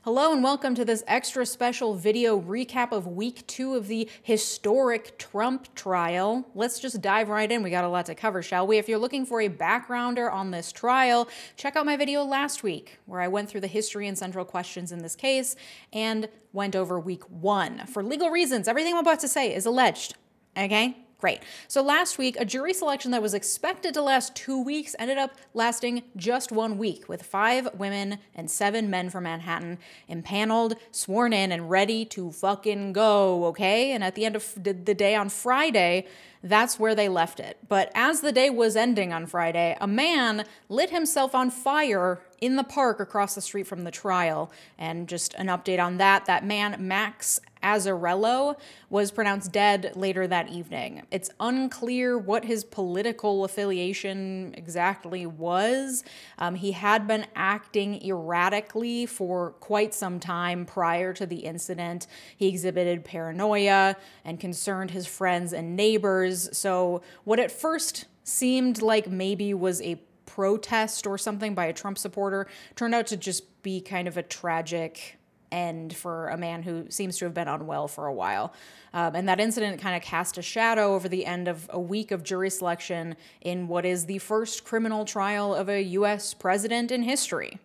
Hello and welcome to this extra special video recap of week 2 of the historic Trump trial. Let's just dive right in. We got a lot to cover, shall we? If you're looking for a backgrounder on this trial, check out my video last week where I went through the history and central questions in this case and went over week 1. For legal reasons, everything I'm about to say is alleged, okay? Great. So last week, a jury selection that was expected to last 2 weeks ended up lasting just 1 week, with 5 women and 7 men from Manhattan impaneled, sworn in, and ready to fucking go, okay? And at the end of the day on Friday, that's where they left it. But as the day was ending on Friday, a man lit himself on fire in the park across the street from the trial. And just an update on that man, Max Azzarello, was pronounced dead later that evening. It's unclear what his political affiliation exactly was. He had been acting erratically for quite some time prior to the incident. He exhibited paranoia and concerned his friends and neighbors. So what at first seemed like maybe was a protest or something by a Trump supporter turned out to just be kind of a tragic end for a man who seems to have been unwell for a while. And that incident kind of cast a shadow over the end of a week of jury selection in what is the first criminal trial of a U.S. president in history.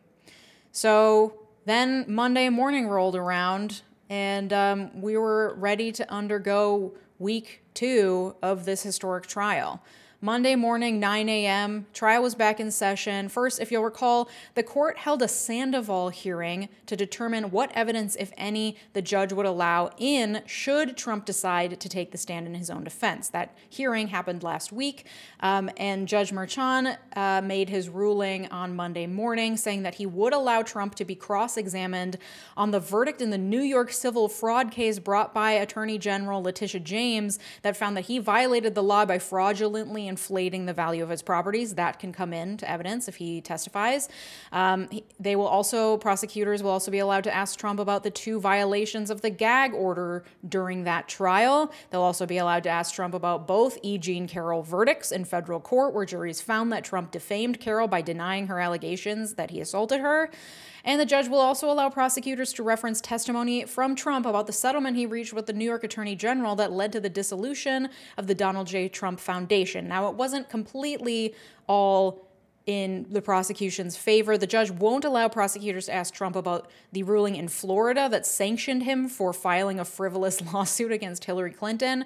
So then Monday morning rolled around and we were ready to undergo week 2 of this historic trial. Monday morning, 9 a.m., trial was back in session. First, if you'll recall, the court held a Sandoval hearing to determine what evidence, if any, the judge would allow in should Trump decide to take the stand in his own defense. That hearing happened last week, and Judge Merchan made his ruling on Monday morning, saying that he would allow Trump to be cross-examined on the verdict in the New York civil fraud case brought by Attorney General Letitia James that found that he violated the law by fraudulently inflating the value of his properties. That can come into evidence if he testifies. Prosecutors will also be allowed to ask Trump about the 2 violations of the gag order during that trial. They'll also be allowed to ask Trump about both E. Jean Carroll verdicts in federal court, where juries found that Trump defamed Carroll by denying her allegations that he assaulted her. And the judge will also allow prosecutors to reference testimony from Trump about the settlement he reached with the New York Attorney General that led to the dissolution of the Donald J. Trump Foundation. Now, it wasn't completely all in the prosecution's favor. The judge won't allow prosecutors to ask Trump about the ruling in Florida that sanctioned him for filing a frivolous lawsuit against Hillary Clinton.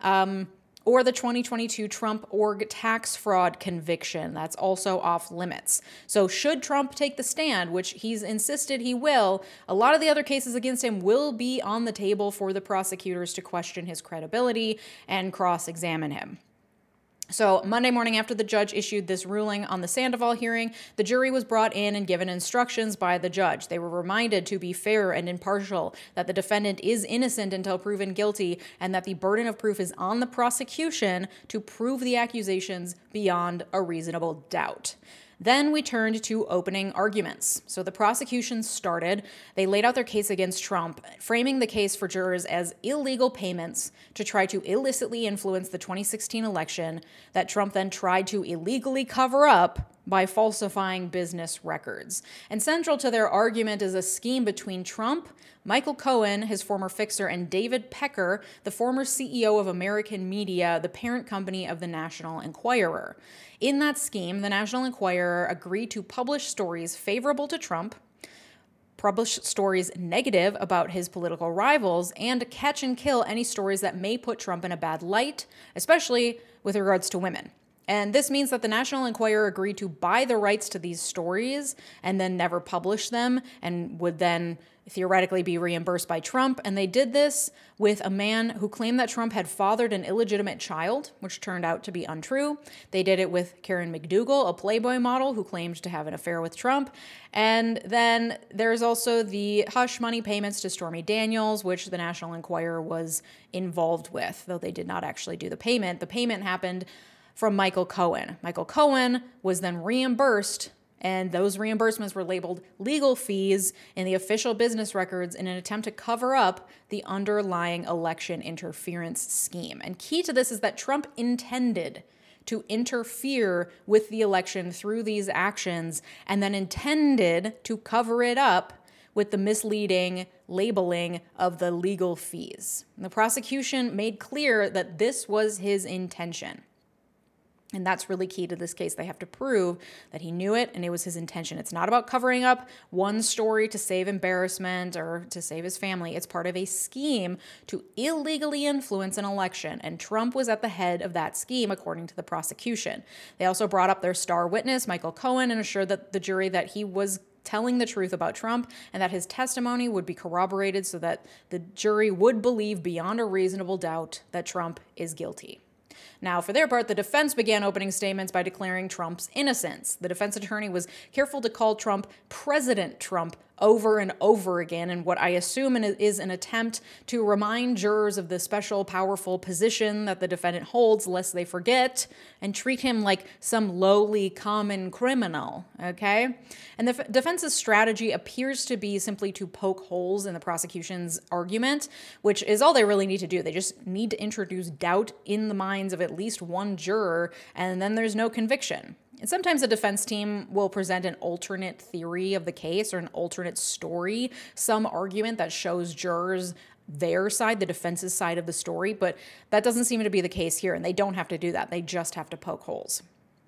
Or the 2022 Trump org tax fraud conviction. That's also off limits. So should Trump take the stand, which he's insisted he will, a lot of the other cases against him will be on the table for the prosecutors to question his credibility and cross-examine him. So Monday morning, after the judge issued this ruling on the Sandoval hearing, the jury was brought in and given instructions by the judge. They were reminded to be fair and impartial, that the defendant is innocent until proven guilty, and that the burden of proof is on the prosecution to prove the accusations beyond a reasonable doubt. Then we turned to opening arguments. So the prosecution started. They laid out their case against Trump, framing the case for jurors as illegal payments to try to illicitly influence the 2016 election that Trump then tried to illegally cover up by falsifying business records. And central to their argument is a scheme between Trump, Michael Cohen, his former fixer, and David Pecker, the former CEO of American Media, the parent company of the National Enquirer. In that scheme, the National Enquirer agreed to publish stories favorable to Trump, publish stories negative about his political rivals, and catch and kill any stories that may put Trump in a bad light, especially with regards to women. And this means that the National Enquirer agreed to buy the rights to these stories and then never publish them, and would then theoretically be reimbursed by Trump. And they did this with a man who claimed that Trump had fathered an illegitimate child, which turned out to be untrue. They did it with Karen McDougal, a Playboy model who claimed to have an affair with Trump. And then there's also the hush money payments to Stormy Daniels, which the National Enquirer was involved with, though they did not actually do the payment. The payment happened from Michael Cohen. Michael Cohen was then reimbursed, and those reimbursements were labeled legal fees in the official business records in an attempt to cover up the underlying election interference scheme. And key to this is that Trump intended to interfere with the election through these actions and then intended to cover it up with the misleading labeling of the legal fees. The prosecution made clear that this was his intention. And that's really key to this case. They have to prove that he knew it and it was his intention. It's not about covering up one story to save embarrassment or to save his family. It's part of a scheme to illegally influence an election. And Trump was at the head of that scheme, according to the prosecution. They also brought up their star witness, Michael Cohen, and assured the jury that he was telling the truth about Trump and that his testimony would be corroborated so that the jury would believe beyond a reasonable doubt that Trump is guilty. Now, for their part, the defense began opening statements by declaring Trump's innocence. The defense attorney was careful to call Trump President Trump over and over again in what I assume is an attempt to remind jurors of the special, powerful position that the defendant holds, lest they forget, and treat him like some lowly, common criminal, okay? And the defense's strategy appears to be simply to poke holes in the prosecution's argument, which is all they really need to do. They just need to introduce doubt in the minds of at least one juror, and then there's no conviction. And sometimes a defense team will present an alternate theory of the case or an alternate story, some argument that shows jurors their side, the defense's side of the story, but that doesn't seem to be the case here, and they don't have to do that. They just have to poke holes.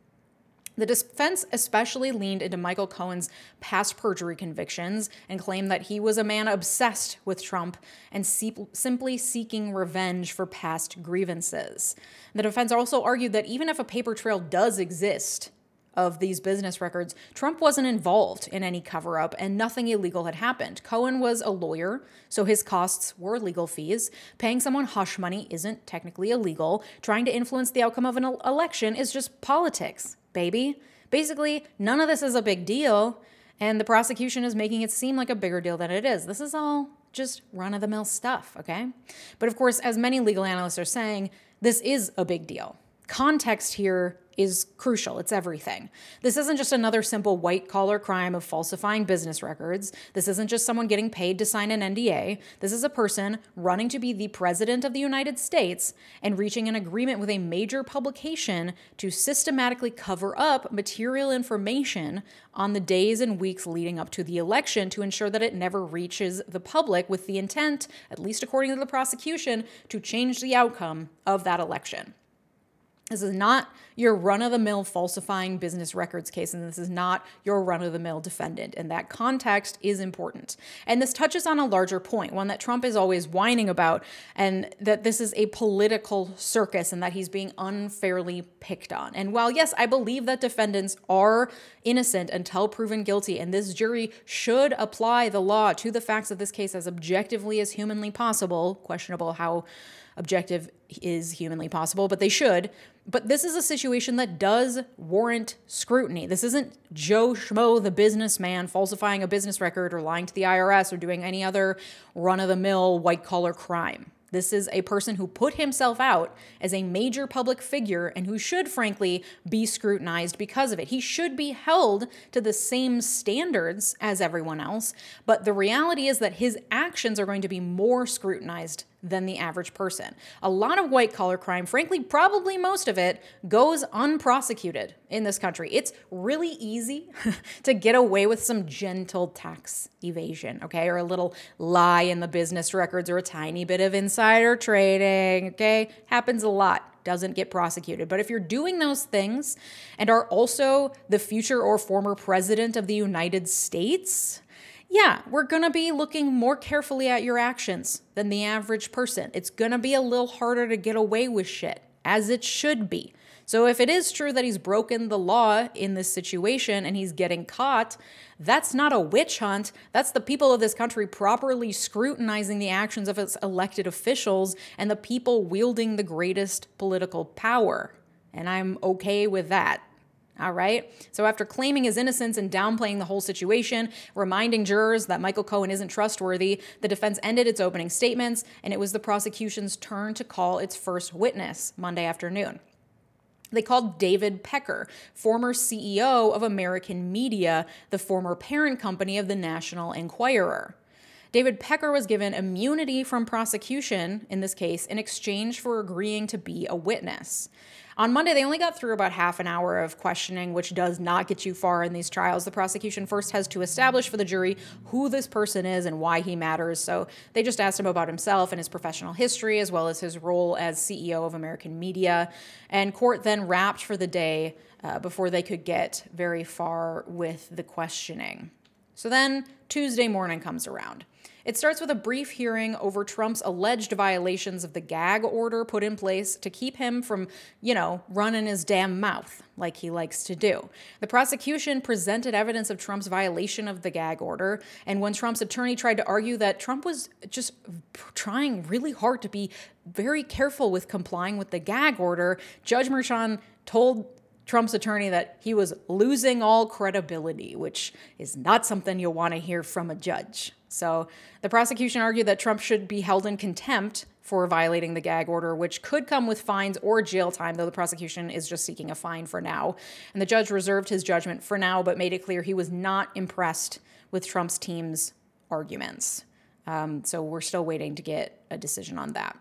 The defense especially leaned into Michael Cohen's past perjury convictions and claimed that he was a man obsessed with Trump and simply seeking revenge for past grievances. The defense also argued that even if a paper trail does exist of these business records, Trump wasn't involved in any cover-up and nothing illegal had happened. Cohen was a lawyer, so his costs were legal fees. Paying someone hush money isn't technically illegal. Trying to influence the outcome of an election is just politics, baby. Basically, none of this is a big deal, and the prosecution is making it seem like a bigger deal than it is. This is all just run-of-the-mill stuff, okay? But of course, as many legal analysts are saying, this is a big deal. Context here is crucial. It's everything. This isn't just another simple white-collar crime of falsifying business records. This isn't just someone getting paid to sign an NDA. This is a person running to be the president of the United States and reaching an agreement with a major publication to systematically cover up material information on the days and weeks leading up to the election to ensure that it never reaches the public, with the intent, at least according to the prosecution, to change the outcome of that election. This is not your run-of-the-mill falsifying business records case, and this is not your run-of-the-mill defendant, and that context is important. And this touches on a larger point, one that Trump is always whining about, and that this is a political circus and that he's being unfairly picked on. And while, yes, I believe that defendants are innocent until proven guilty, and this jury should apply the law to the facts of this case as objectively as humanly possible, questionable how objective is humanly possible, but they should. But this is a situation that does warrant scrutiny. This isn't Joe Schmo, the businessman, falsifying a business record or lying to the IRS or doing any other run-of-the-mill white-collar crime. This is a person who put himself out as a major public figure and who should, frankly, be scrutinized because of it. He should be held to the same standards as everyone else, but the reality is that his actions are going to be more scrutinized than the average person. A lot of white-collar crime, frankly, probably most of it, goes unprosecuted in this country. It's really easy to get away with some gentle tax evasion, okay? Or a little lie in the business records or a tiny bit of insider trading, okay? Happens a lot. Doesn't get prosecuted. But if you're doing those things and are also the future or former president of the United States, yeah, we're going to be looking more carefully at your actions than the average person. It's going to be a little harder to get away with shit, as it should be. So if it is true that he's broken the law in this situation and he's getting caught, that's not a witch hunt. That's the people of this country properly scrutinizing the actions of its elected officials and the people wielding the greatest political power. And I'm okay with that. All right. So after claiming his innocence and downplaying the whole situation, reminding jurors that Michael Cohen isn't trustworthy, the defense ended its opening statements, and it was the prosecution's turn to call its first witness Monday afternoon. They called David Pecker, former CEO of American Media, the former parent company of the National Enquirer. David Pecker was given immunity from prosecution in this case in exchange for agreeing to be a witness. On Monday, they only got through about half an hour of questioning, which does not get you far in these trials. The prosecution first has to establish for the jury who this person is and why he matters. So they just asked him about himself and his professional history, as well as his role as CEO of American media. And court then wrapped for the day before they could get very far with the questioning. So then Tuesday morning comes around. It starts with a brief hearing over Trump's alleged violations of the gag order put in place to keep him from, running his damn mouth like he likes to do. The prosecution presented evidence of Trump's violation of the gag order, and when Trump's attorney tried to argue that Trump was just trying really hard to be very careful with complying with the gag order, Judge Merchan told Trump's attorney that he was losing all credibility, which is not something you'll want to hear from a judge. So the prosecution argued that Trump should be held in contempt for violating the gag order, which could come with fines or jail time, though the prosecution is just seeking a fine for now. And the judge reserved his judgment for now, but made it clear he was not impressed with Trump's team's arguments. So we're still waiting to get a decision on that.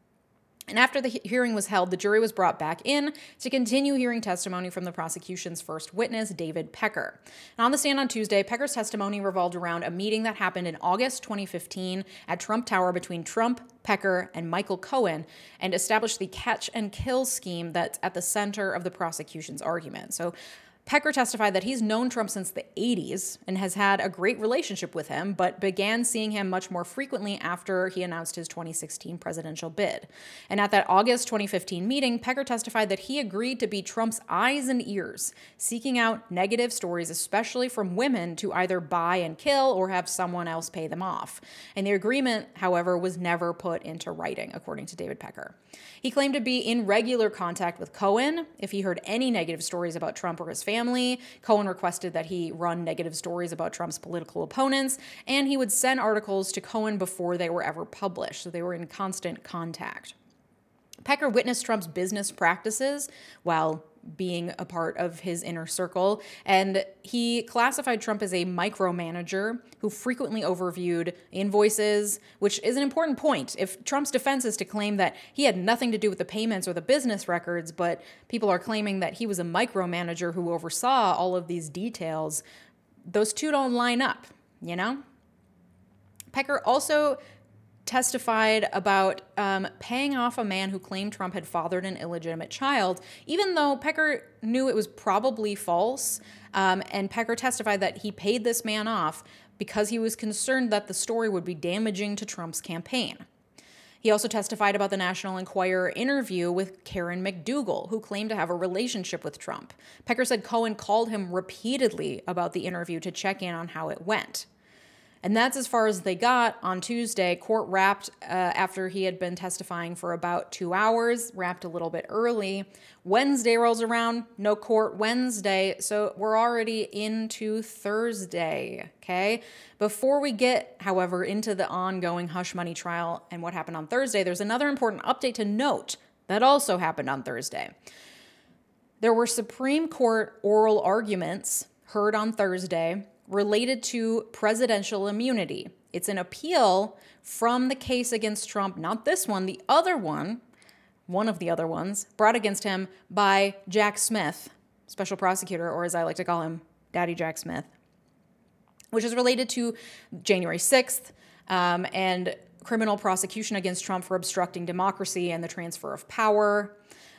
And after the hearing was held, the jury was brought back in to continue hearing testimony from the prosecution's first witness, David Pecker. And on the stand on Tuesday, Pecker's testimony revolved around a meeting that happened in August 2015 at Trump Tower between Trump, Pecker, and Michael Cohen, and established the catch and kill scheme that's at the center of the prosecution's argument. So Pecker testified that he's known Trump since the 80s and has had a great relationship with him, but began seeing him much more frequently after he announced his 2016 presidential bid. And at that August 2015 meeting, Pecker testified that he agreed to be Trump's eyes and ears, seeking out negative stories, especially from women, to either buy and kill or have someone else pay them off. And the agreement, however, was never put into writing, according to David Pecker. He claimed to be in regular contact with Cohen. If he heard any negative stories about Trump or his family, Cohen requested that he run negative stories about Trump's political opponents, and he would send articles to Cohen before they were ever published, so they were in constant contact. Pecker witnessed Trump's business practices while being a part of his inner circle, and he classified Trump as a micromanager who frequently overviewed invoices, which is an important point. If Trump's defense is to claim that he had nothing to do with the payments or the business records, but people are claiming that he was a micromanager who oversaw all of these details, those two don't line up, Pecker also testified about paying off a man who claimed Trump had fathered an illegitimate child, even though Pecker knew it was probably false. And Pecker testified that he paid this man off because he was concerned that the story would be damaging to Trump's campaign. He also testified about the National Enquirer interview with Karen McDougal, who claimed to have a relationship with Trump. Pecker said Cohen called him repeatedly about the interview to check in on how it went. And that's as far as they got on Tuesday. Court wrapped after he had been testifying for about 2 hours, wrapped a little bit early. Wednesday rolls around, no court Wednesday, so we're already into Thursday, okay? Before we get, however, into the ongoing hush money trial and what happened on Thursday, there's another important update to note that also happened on Thursday. There were Supreme Court oral arguments heard on Thursday related to presidential immunity. It's an appeal from the case against Trump, not this one, the other one of the other ones, brought against him by Jack Smith, special prosecutor, or as I like to call him, Daddy Jack Smith, which is related to January 6th and criminal prosecution against Trump for obstructing democracy and the transfer of power.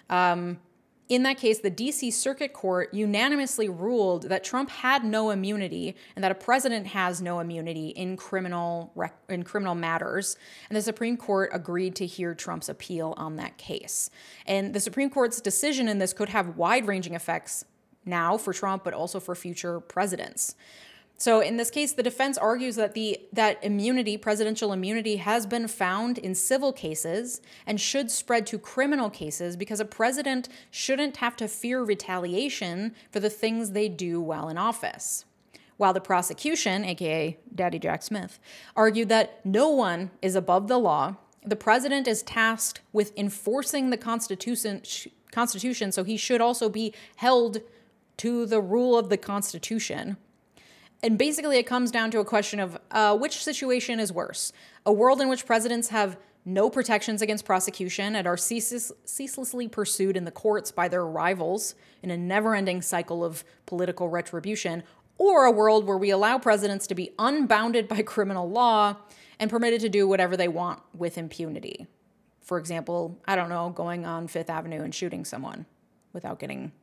In that case, the D.C. Circuit Court unanimously ruled that Trump had no immunity and that a president has no immunity in criminal matters. And the Supreme Court agreed to hear Trump's appeal on that case. And the Supreme Court's decision in this could have wide-ranging effects now for Trump, but also for future presidents. So in this case, the defense argues that that immunity, presidential immunity, has been found in civil cases and should spread to criminal cases because a president shouldn't have to fear retaliation for the things they do while in office. While the prosecution, aka Daddy Jack Smith, argued that no one is above the law, the president is tasked with enforcing the Constitution, so he should also be held to the rule of the Constitution. And basically, it comes down to a question of which situation is worse. A world in which presidents have no protections against prosecution, and are ceaselessly pursued in the courts by their rivals in a never-ending cycle of political retribution, or a world where we allow presidents to be unbounded by criminal law and permitted to do whatever they want with impunity. For example, I don't know, going on Fifth Avenue and shooting someone without getting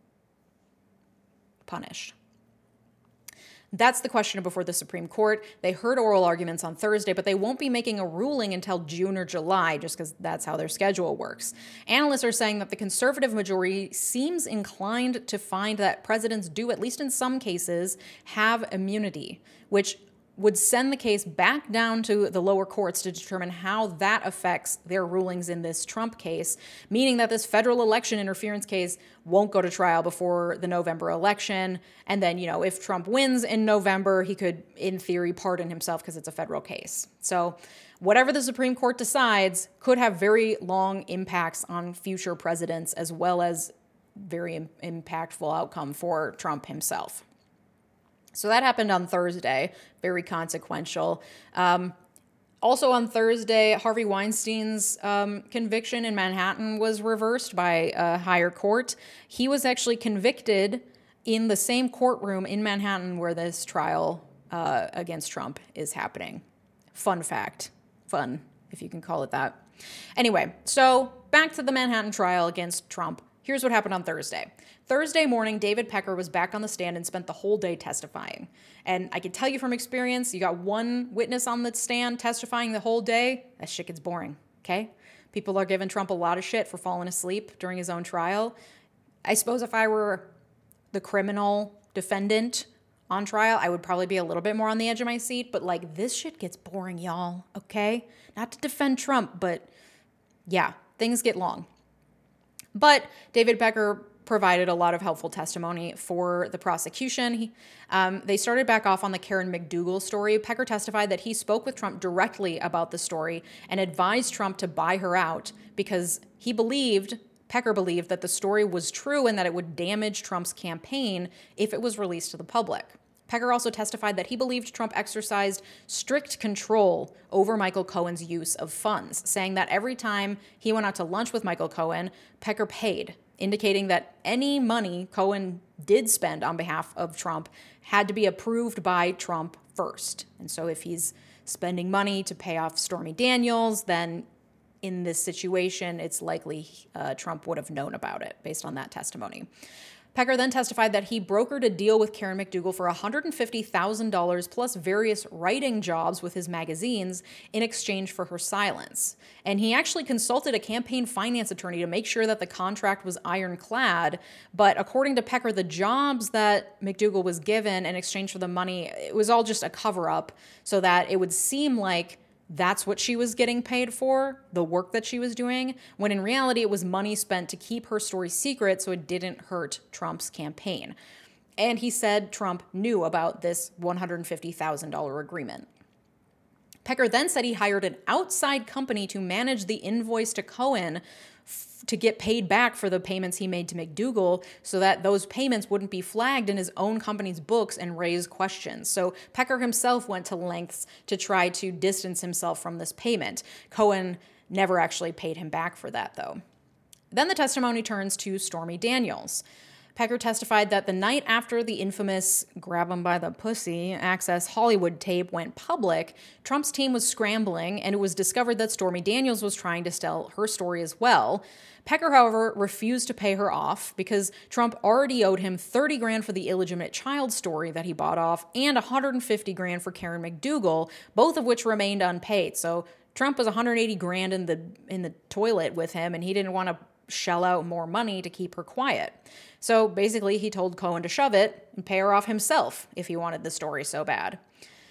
punished. That's the question before the Supreme Court. They heard oral arguments on Thursday, but they won't be making a ruling until June or July, just because that's how their schedule works. Analysts are saying that the conservative majority seems inclined to find that presidents do, at least in some cases, have immunity, which would send the case back down to the lower courts to determine how that affects their rulings in this Trump case, meaning that this federal election interference case won't go to trial before the November election. And then, if Trump wins in November, he could, in theory, pardon himself because it's a federal case. So whatever the Supreme Court decides could have very long impacts on future presidents, as well as very impactful outcome for Trump himself. So that happened on Thursday, very consequential. Also on Thursday, Harvey Weinstein's conviction in Manhattan was reversed by a higher court. He was actually convicted in the same courtroom in Manhattan where this trial against Trump is happening. Fun fact. Fun, if you can call it that. Anyway, so back to the Manhattan trial against Trump. Here's what happened on Thursday. Thursday morning, David Pecker was back on the stand and spent the whole day testifying. And I can tell you from experience, you got one witness on the stand testifying the whole day, that shit gets boring, okay? People are giving Trump a lot of shit for falling asleep during his own trial. I suppose if I were the criminal defendant on trial, I would probably be a little bit more on the edge of my seat, but this shit gets boring, y'all, okay? Not to defend Trump, but yeah, things get long. But David Pecker provided a lot of helpful testimony for the prosecution. They started back off on the Karen McDougal story. Pecker testified that he spoke with Trump directly about the story and advised Trump to buy her out because Pecker believed that the story was true and that it would damage Trump's campaign if it was released to the public. Pecker also testified that he believed Trump exercised strict control over Michael Cohen's use of funds, saying that every time he went out to lunch with Michael Cohen, Pecker paid, indicating that any money Cohen did spend on behalf of Trump had to be approved by Trump first. And so if he's spending money to pay off Stormy Daniels, then in this situation, it's likely Trump would have known about it based on that testimony. Pecker then testified that he brokered a deal with Karen McDougal for $150,000 plus various writing jobs with his magazines in exchange for her silence. And he actually consulted a campaign finance attorney to make sure that the contract was ironclad. But according to Pecker, the jobs that McDougal was given in exchange for the money, it was all just a cover-up so that it would seem like that's what she was getting paid for, the work that she was doing, when in reality it was money spent to keep her story secret so it didn't hurt Trump's campaign. And he said Trump knew about this $150,000 agreement. Pecker then said he hired an outside company to manage the invoice to Cohen to get paid back for the payments he made to McDougal so that those payments wouldn't be flagged in his own company's books and raise questions. So Pecker himself went to lengths to try to distance himself from this payment. Cohen never actually paid him back for that, though. Then the testimony turns to Stormy Daniels. Pecker testified that the night after the infamous grab him by the pussy Access Hollywood tape went public, Trump's team was scrambling, and it was discovered that Stormy Daniels was trying to sell her story as well. Pecker, however, refused to pay her off because Trump already owed him $30,000 for the illegitimate child story that he bought off and $150,000 for Karen McDougal, both of which remained unpaid. So Trump was $180,000 in the toilet with him, and he didn't want to shell out more money to keep her quiet. So basically, he told Cohen to shove it and pay her off himself if he wanted the story so bad.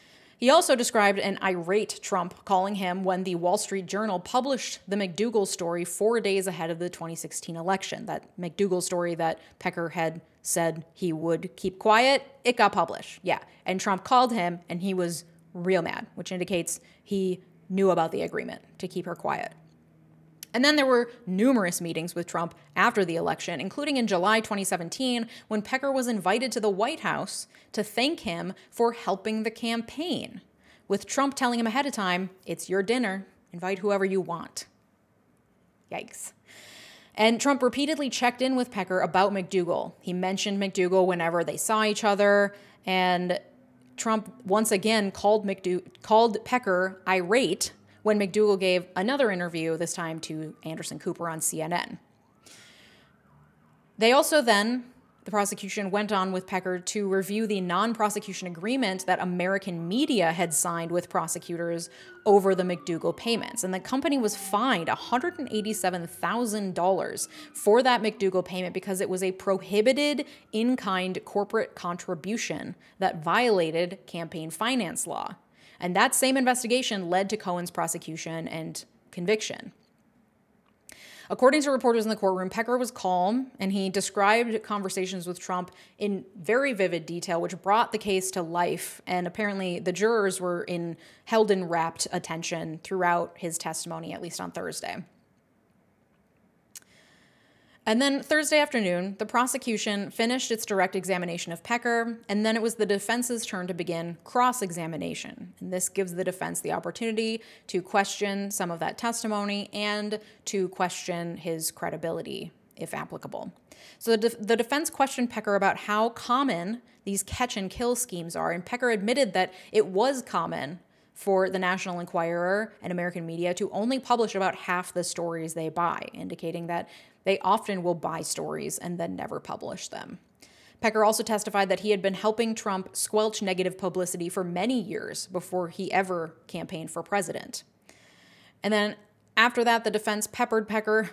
He also described an irate Trump calling him when the Wall Street Journal published the McDougal story 4 days ahead of the 2016 election. That McDougal story that Pecker had said he would keep quiet, it got published. Yeah, and Trump called him and he was real mad, which indicates he knew about the agreement to keep her quiet. And then there were numerous meetings with Trump after the election, including in July 2017, when Pecker was invited to the White House to thank him for helping the campaign, with Trump telling him ahead of time, "It's your dinner. Invite whoever you want. Yikes. And Trump repeatedly checked in with Pecker about McDougal. He mentioned McDougal whenever they saw each other, and Trump once again called Pecker irate when McDougal gave another interview, this time to Anderson Cooper on CNN. The prosecution went on with Pecker to review the non-prosecution agreement that American media had signed with prosecutors over the McDougal payments. And the company was fined $187,000 for that McDougal payment because it was a prohibited in-kind corporate contribution that violated campaign finance law. And that same investigation led to Cohen's prosecution and conviction. According to reporters in the courtroom, Pecker was calm, and he described conversations with Trump in very vivid detail, which brought the case to life. And apparently the jurors were held in rapt attention throughout his testimony, at least on Thursday. And then Thursday afternoon, the prosecution finished its direct examination of Pecker, and then it was the defense's turn to begin cross-examination. And this gives the defense the opportunity to question some of that testimony and to question his credibility, if applicable. So the defense questioned Pecker about how common these catch-and-kill schemes are, and Pecker admitted that it was common for the National Enquirer and American media to only publish about half the stories they buy, indicating that they often will buy stories and then never publish them. Pecker also testified that he had been helping Trump squelch negative publicity for many years before he ever campaigned for president. And then after that, the defense peppered Pecker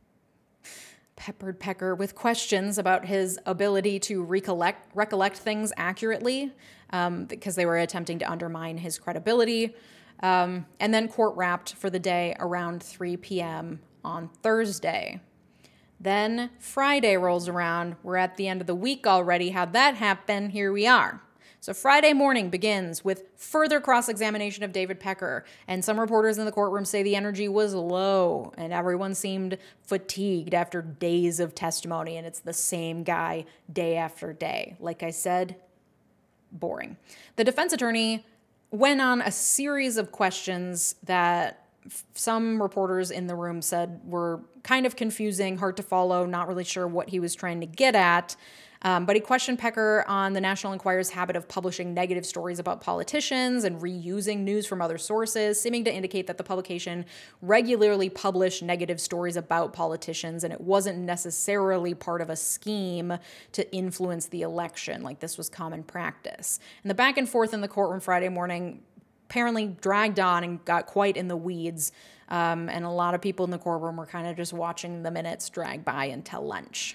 with questions about his ability to recollect things accurately, because they were attempting to undermine his credibility. And then court wrapped for the day around 3 p.m. on Thursday. Then Friday rolls around. We're at the end of the week already. How'd that happen? Here we are. So Friday morning begins with further cross-examination of David Pecker, and some reporters in the courtroom say the energy was low and everyone seemed fatigued after days of testimony, and it's the same guy day after day. Like I said, boring. The defense attorney went on a series of questions that some reporters in the room said were kind of confusing, hard to follow, not really sure what he was trying to get at. But he questioned Pecker on the National Enquirer's habit of publishing negative stories about politicians and reusing news from other sources, seeming to indicate that the publication regularly published negative stories about politicians, and it wasn't necessarily part of a scheme to influence the election, like this was common practice. And the back and forth in the courtroom Friday morning apparently dragged on and got quite in the weeds, and a lot of people in the courtroom were kind of just watching the minutes drag by until lunch.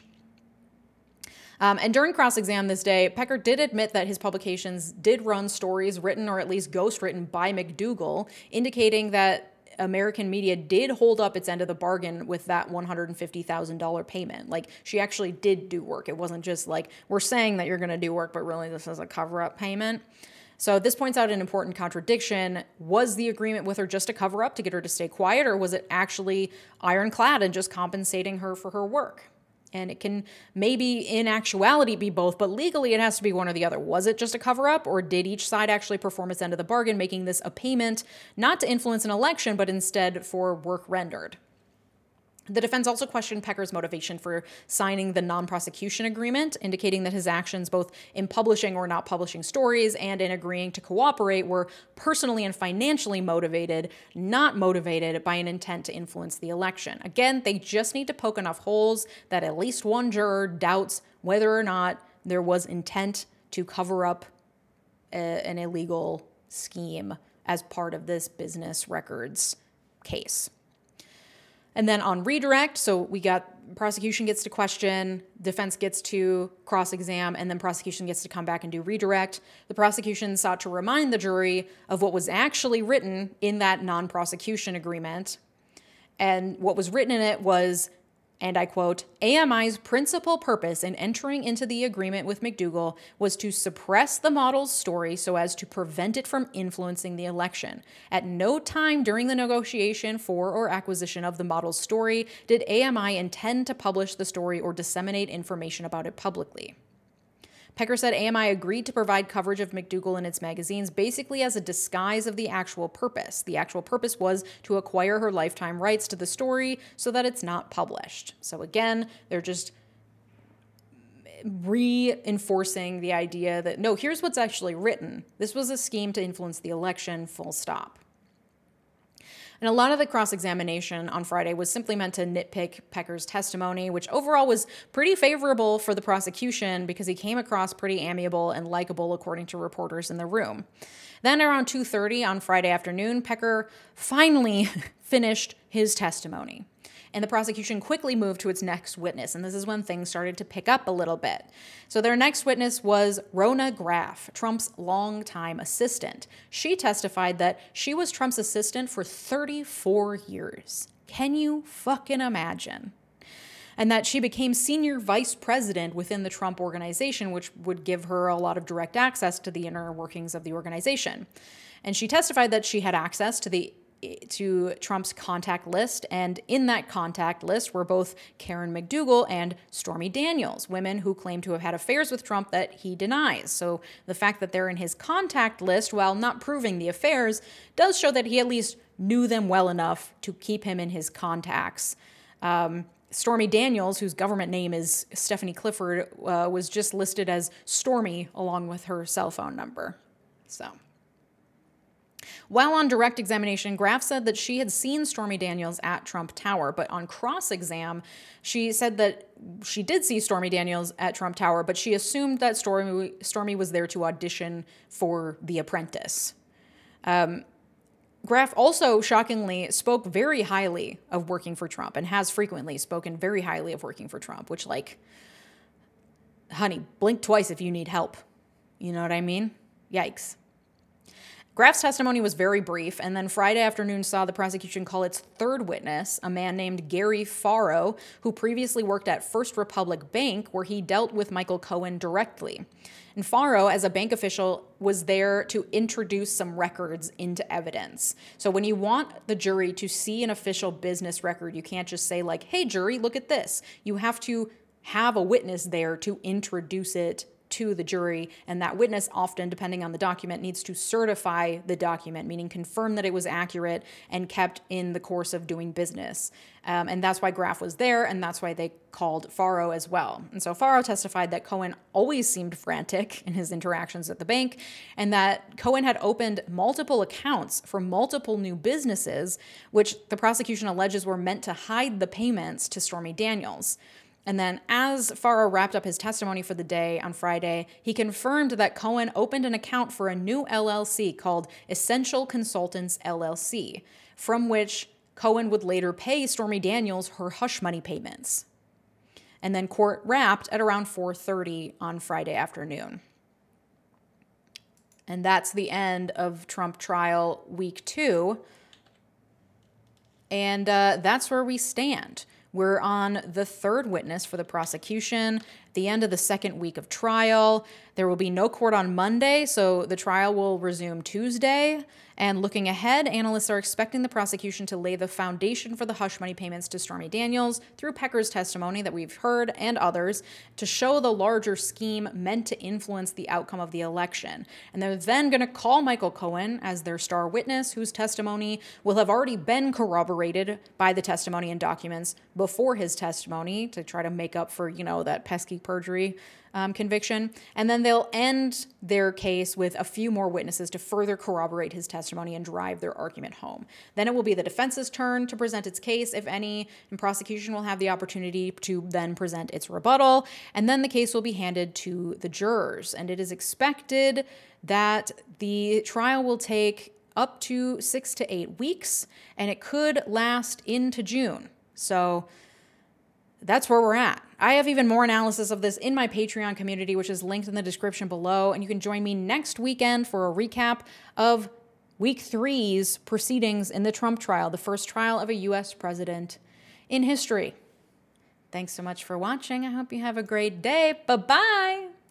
And during cross-exam this day, Pecker did admit that his publications did run stories written or at least ghostwritten by McDougal, indicating that American media did hold up its end of the bargain with that $150,000 payment. Like, she actually did do work. It wasn't just like, we're saying that you're going to do work, but really this is a cover-up payment. So this points out an important contradiction. Was the agreement with her just a cover-up to get her to stay quiet, or was it actually ironclad and just compensating her for her work? And it can maybe in actuality be both, but legally it has to be one or the other. Was it just a cover-up, or did each side actually perform its end of the bargain, making this a payment not to influence an election, but instead for work rendered? The defense also questioned Pecker's motivation for signing the non-prosecution agreement, indicating that his actions both in publishing or not publishing stories and in agreeing to cooperate were personally and financially motivated, not motivated by an intent to influence the election. Again, they just need to poke enough holes that at least one juror doubts whether or not there was intent to cover up an illegal scheme as part of this business records case. And then on redirect, so we got prosecution gets to question, defense gets to cross-exam, and then prosecution gets to come back and do redirect. The prosecution sought to remind the jury of what was actually written in that non-prosecution agreement. And what was written in it was, and I quote, AMI's principal purpose in entering into the agreement with McDougal was to suppress the model's story so as to prevent it from influencing the election. At no time during the negotiation for or acquisition of the model's story did AMI intend to publish the story or disseminate information about it publicly. Pecker said AMI agreed to provide coverage of McDougal in its magazines basically as a disguise of the actual purpose. The actual purpose was to acquire her lifetime rights to the story so that it's not published. So again, they're just reinforcing the idea that, no, here's what's actually written. This was a scheme to influence the election, full stop. And a lot of the cross-examination on Friday was simply meant to nitpick Pecker's testimony, which overall was pretty favorable for the prosecution because he came across pretty amiable and likable, according to reporters in the room. Then around 2:30 on Friday afternoon, Pecker finally finished his testimony. And the prosecution quickly moved to its next witness, and this is when things started to pick up a little bit. So their next witness was Rona Graff, Trump's longtime assistant. She testified that she was Trump's assistant for 34 years. Can you fucking imagine? And that she became senior vice president within the Trump organization, which would give her a lot of direct access to the inner workings of the organization. And she testified that she had access to Trump's contact list, and in that contact list were both Karen McDougal and Stormy Daniels, women who claim to have had affairs with Trump that he denies. So the fact that they're in his contact list, while not proving the affairs, does show that he at least knew them well enough to keep him in his contacts. Stormy Daniels, whose government name is Stephanie Clifford, was just listed as Stormy along with her cell phone number. So, while on direct examination, Graff said that she had seen Stormy Daniels at Trump Tower, but on cross-exam, she said that she did see Stormy Daniels at Trump Tower, but she assumed that Stormy was there to audition for The Apprentice. Graff also shockingly spoke very highly of working for Trump and has frequently spoken very highly of working for Trump, which, like, honey, blink twice if you need help. You know what I mean? Yikes. Graff's testimony was very brief, and then Friday afternoon saw the prosecution call its third witness, a man named Gary Faro, who previously worked at First Republic Bank, where he dealt with Michael Cohen directly. And Faro, as a bank official, was there to introduce some records into evidence. So when you want the jury to see an official business record, you can't just say, like, hey, jury, look at this. You have to have a witness there to introduce it to the jury, and that witness often, depending on the document, needs to certify the document, meaning confirm that it was accurate and kept in the course of doing business. And that's why Graff was there, and that's why they called Faro as well. And so Faro testified that Cohen always seemed frantic in his interactions at the bank, and that Cohen had opened multiple accounts for multiple new businesses, which the prosecution alleges were meant to hide the payments to Stormy Daniels. And then as Faro wrapped up his testimony for the day on Friday, he confirmed that Cohen opened an account for a new LLC called Essential Consultants LLC, from which Cohen would later pay Stormy Daniels her hush money payments. And then court wrapped at around 4:30 on Friday afternoon. And that's the end of Trump trial week 2. And that's where we stand. We're on the third witness for the prosecution, the end of the second week of trial. There will be no court on Monday, so the trial will resume Tuesday. And looking ahead, analysts are expecting the prosecution to lay the foundation for the hush money payments to Stormy Daniels through Pecker's testimony that we've heard and others to show the larger scheme meant to influence the outcome of the election. And they're then going to call Michael Cohen as their star witness, whose testimony will have already been corroborated by the testimony and documents before his testimony to try to make up for, that pesky perjury conviction. And then they'll end their case with a few more witnesses to further corroborate his testimony and drive their argument home. Then it will be the defense's turn to present its case, if any, and prosecution will have the opportunity to then present its rebuttal. And then the case will be handed to the jurors. And it is expected that the trial will take up to 6 to 8 weeks, and it could last into June. So that's where we're at. I have even more analysis of this in my Patreon community, which is linked in the description below. And you can join me next weekend for a recap of week 3's proceedings in the Trump trial, the first trial of a U.S. president in history. Thanks so much for watching. I hope you have a great day. Bye-bye.